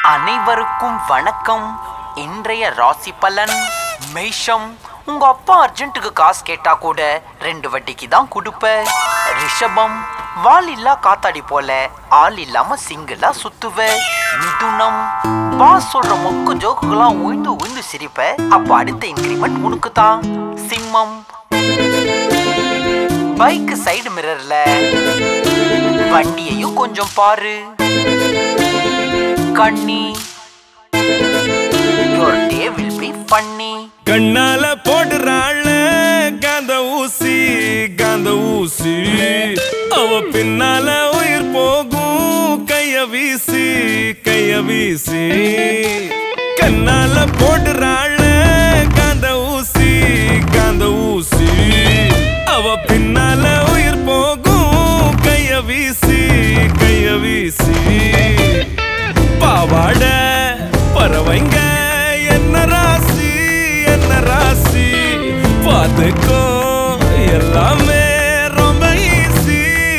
அனைவருக்கும் வணக்கம். இன்றைய ராசி பலன் மேஷம். உங்க அப்பா அர்ஜென்ட்டுக்கு காசு கேட்டா கூட 2 வட்டிக்கு தான் கொடுப்ப. ரிஷபம், வால் இல்லா காத்தாடி போல ஆள் இல்லாம சிங்கிளா சுத்துவ. மிதுனம், பாஸ் சொல்ற மொக்கு ஜோக்குகளாம் உயிந்து சிரிப்ப. அப்ப அடுத்த இன்கிரிமெண்ட் உனக்கு தான். சிம்மம், பைக் சைடு மிரர்ல வண்டியையும் கொஞ்சம் பாரு. கண்ணி, your day will be funny. கண்ணால போடுறாள் காந்த ஊசி அவ பின்னால உயிர் போகும் கைய வீசி கண்ணால போடுறாள் காந்த ஊசி அவ பின்னால உயிர் போகும் கைய வீசி பாவாட பறவைங்க என்ன ராசி பார்த்துக்கோ எல்லாமே ரொம்ப ஈஸி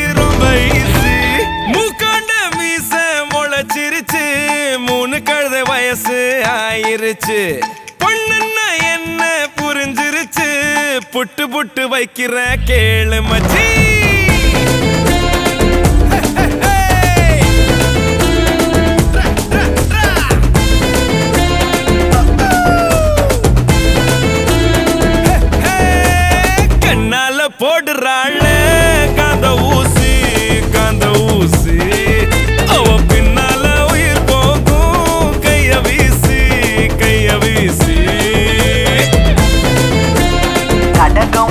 மூக்காண்ட மீச முளைச்சிருச்சு 3 கழுத வயசு ஆயிருச்சு பொண்ணுன்னா என்ன புரிஞ்சிருச்சு புட்டு வைக்கிற கேளு மச்சி. போடுறாள் காந்த ஊசி அவ பின்னால உயிர் போகும் கைய வீசி கடகம்,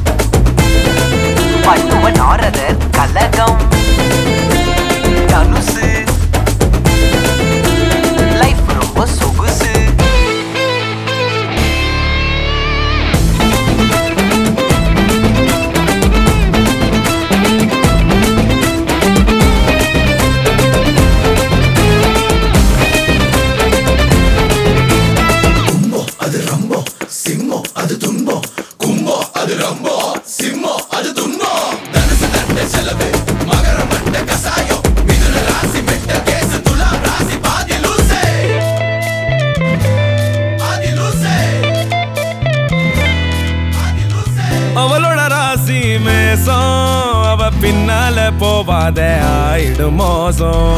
பண்ணுவன் ஆரதர் கலகம். தனுசு, லைஃப் ரொம்ப சொகுசு. அவளோட ராசி மேசம் அவ பின்னால போவாத ஆயிடும் மோசம்.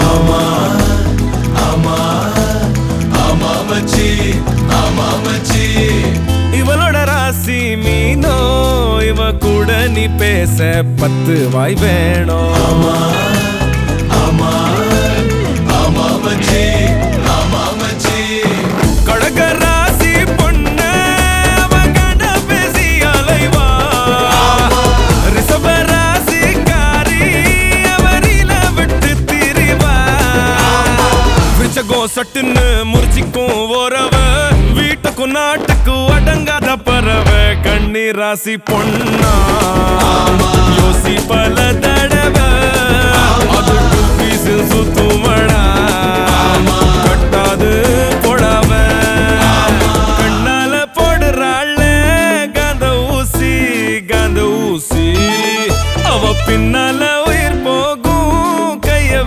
இவளோட ராசி மீனோ இவ கூட நீ பேச 10 வாய் வேணும். கடக ராசி பொண்ண அவ கண்ட பேசி அலைவா. ரிஷப ராசி காரி அவரில விட்டு திரிவா. விருச்சகம் சட்டுன்னு முறிச்சிக்கும் ஓரவ வீட்டுக்கும் நாட்டுக்கு அடங்காத பறவை. கண்ணி ராசி பொண்ணா யோசி பல தடவை அது 2 பீஸ் சுத்துமடா கட்டாது போடாம. கண்ணால போடுறாள் காந்த ஊசி அவ பின்னால உயிர் போகும் கைய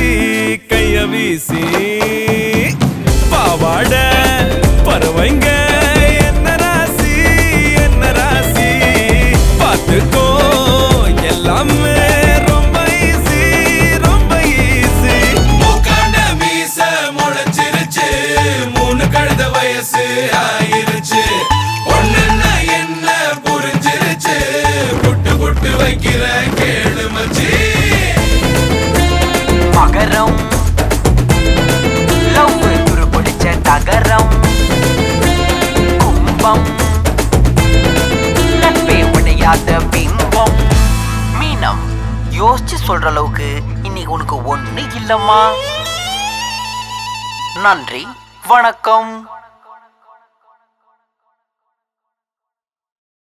வீசி பாவாட பறவைங்க என்ன ராசி பார்த்துக்கோ எல்லாமே ரொம்ப ஈஸி மூக்காண்ட மீச முளைச்சிருச்சு 3 கழுத வயசு ஆயிருச்சு பொண்ணுன்னா என்ன புரிஞ்சிருச்சு புட்டு வைக்கிற கேளு மச்சி. மகரம், லவ் துரு பிடிச்ச தகரம். கும்பம், நட்பே உடையாத பிம்பம். மீனம், யோசிச்சு சொல்ற அளவுக்கு இன்னைக்கு உனக்கு ஒண்ணு இல்லம்மா. நன்றி, வணக்கம்.